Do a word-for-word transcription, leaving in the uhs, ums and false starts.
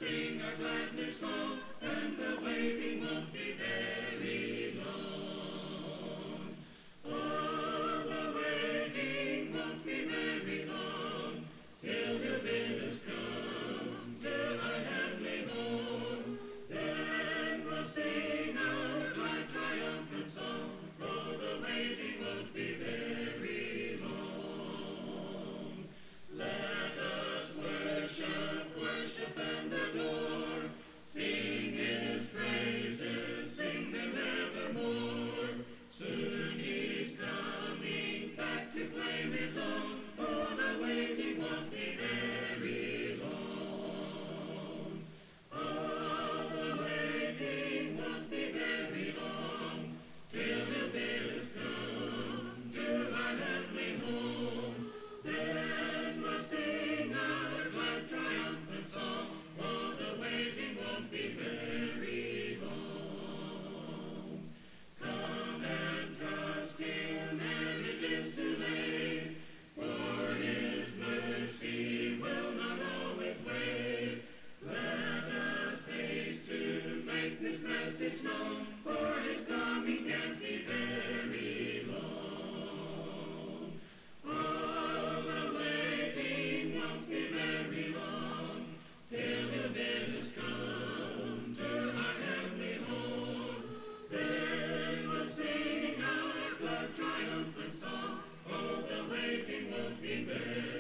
sing our glad new song, and the waiting won't be very long. Oh, the waiting won't be very long, till He'll bid us come to our heavenly home. Then we'll sing our glad triumphant song, though the waiting won't be very long. Let us worship, worship and adore, sing His praises, sing them evermore. Soon He's coming back to claim His own. Oh, the waiting won't be very long. Oh, the waiting won't be very long, till He'll bid us come to our heavenly home. Then we'll sing our glad triumphant song. Oh, the waiting won't be very long. Come and trust Him ere it is too late, for His mercy will not always wait. Let us haste to make this message known, for His coming can't be very long. Oh, the waiting won't be very long, till He'll bid us come to our heavenly home. Then we'll sing our glad triumphant song. Oh, the waiting won't be very